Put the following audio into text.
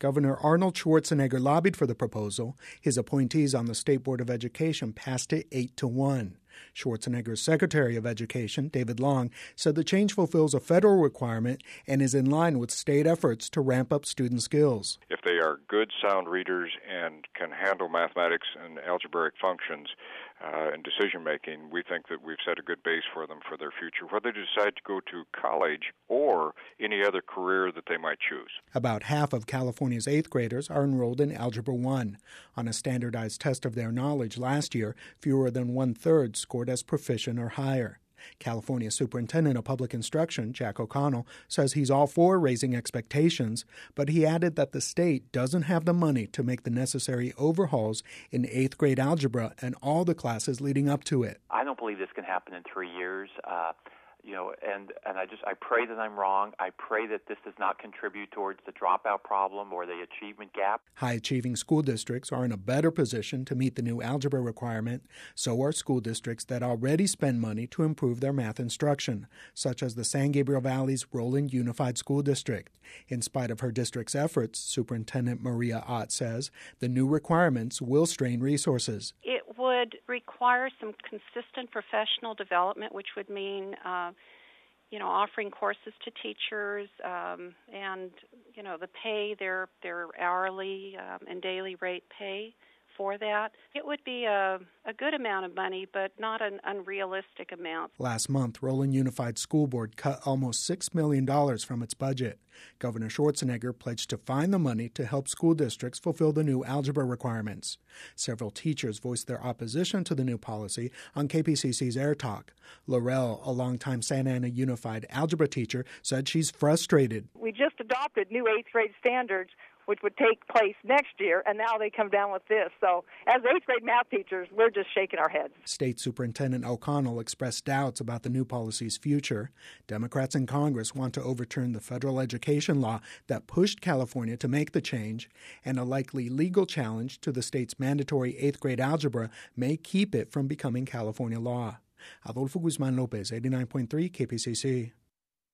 Governor Arnold Schwarzenegger lobbied for the proposal. His appointees on the State Board of Education passed it 8-1. Schwarzenegger's Secretary of Education, David Long, said the change fulfills a federal requirement and is in line with state efforts to ramp up student skills. If they are good, sound readers and can handle mathematics and algebraic functions and decision-making, we think that we've set a good base for them for their future, whether they decide to go to college or any other career that they might choose. About half of California's 8th graders are enrolled in Algebra 1. On a standardized test of their knowledge last year, fewer than one-third scored as proficient or higher. California Superintendent of Public Instruction, Jack O'Connell, says he's all for raising expectations, but he added that the state doesn't have the money to make the necessary overhauls in 8th grade algebra and all the classes leading up to it. I don't believe this can happen in 3 years. I pray that I'm wrong. I pray that this does not contribute towards the dropout problem or the achievement gap. High-achieving school districts are in a better position to meet the new algebra requirement. So are school districts that already spend money to improve their math instruction, such as the San Gabriel Valley's Roland Unified School District. In spite of her district's efforts, Superintendent Maria Ott says the new requirements will strain resources. It would require some consistent professional development, which would mean offering courses to teachers and the pay, their hourly and daily rate pay for that. It would be a good amount of money, but not an unrealistic amount. Last month, Roland Unified School Board cut almost $6 million from its budget. Governor Schwarzenegger pledged to find the money to help school districts fulfill the new algebra requirements. Several teachers voiced their opposition to the new policy on KPCC's Air Talk. Laurel, a longtime Santa Ana Unified algebra teacher, said she's frustrated. We just adopted new 8th grade standards, which would take place next year, and now they come down with this. So as 8th grade math teachers, we're just shaking our heads. State Superintendent O'Connell expressed doubts about the new policy's future. Democrats in Congress want to overturn the federal education law that pushed California to make the change, and a likely legal challenge to the state's mandatory 8th grade algebra may keep it from becoming California law. Adolfo Guzman Lopez, 89.3 KPCC.